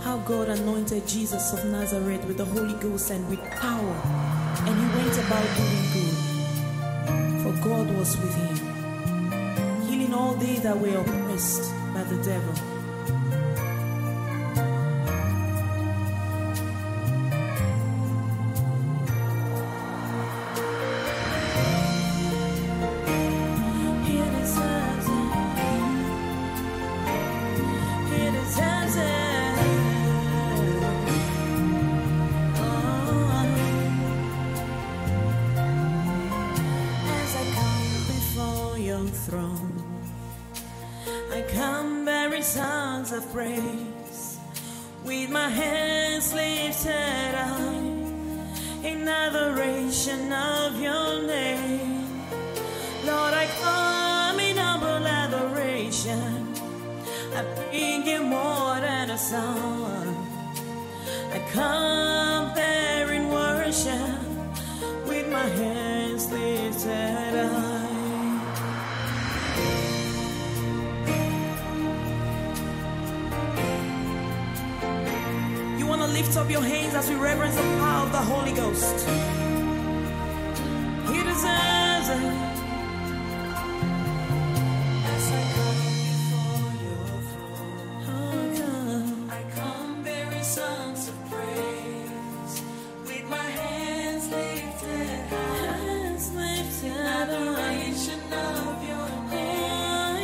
how God anointed Jesus of Nazareth with the Holy Ghost and with power, and he went about doing good, for God was with him, healing all they that were oppressed by the devil. I come bearing songs of praise, with my hands lifted high, in adoration of your name. Lord, I come in humble adoration. I bring you more than a song. I come bearing worship, with my hands lifted high. Lift up your hands as we reverence the power of the Holy Ghost. He deserves it. As I come before your throne, I come bearing songs of praise, with my hands lifted high, in adoration of your name.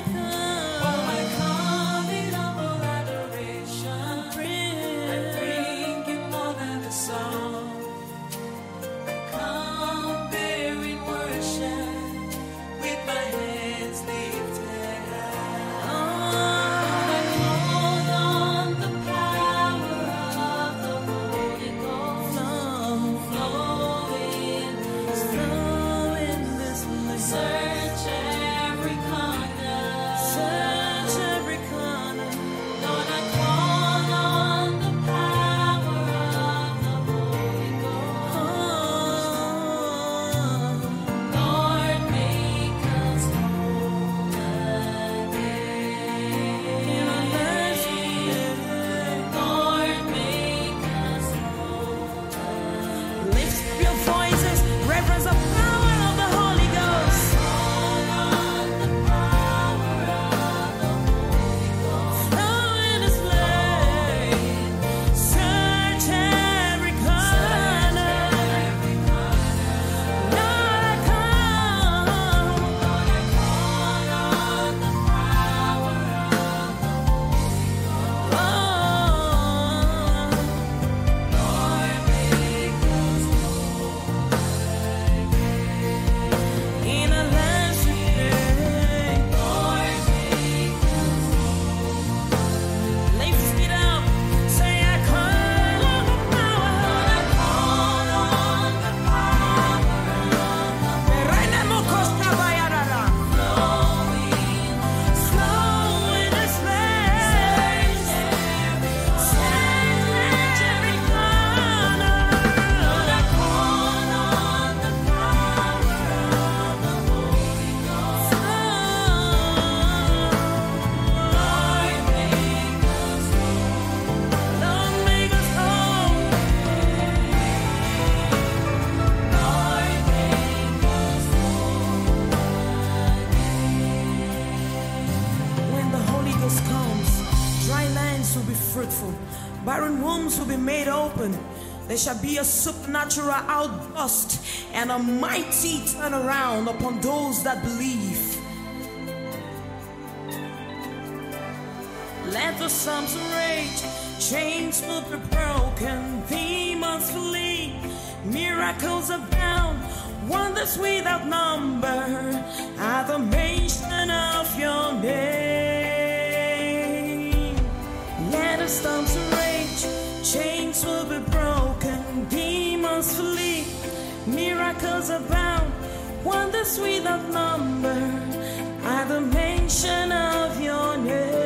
Barren wombs will be made open. There shall be a supernatural outburst and a mighty turnaround upon those that believe. Let the storms rage, chains will be broken, demons flee, miracles abound, wonders without number, at the mention of your name. Let the storms rage, chains will be broken, demons flee, miracles abound, wonders without number, at the mention of your name.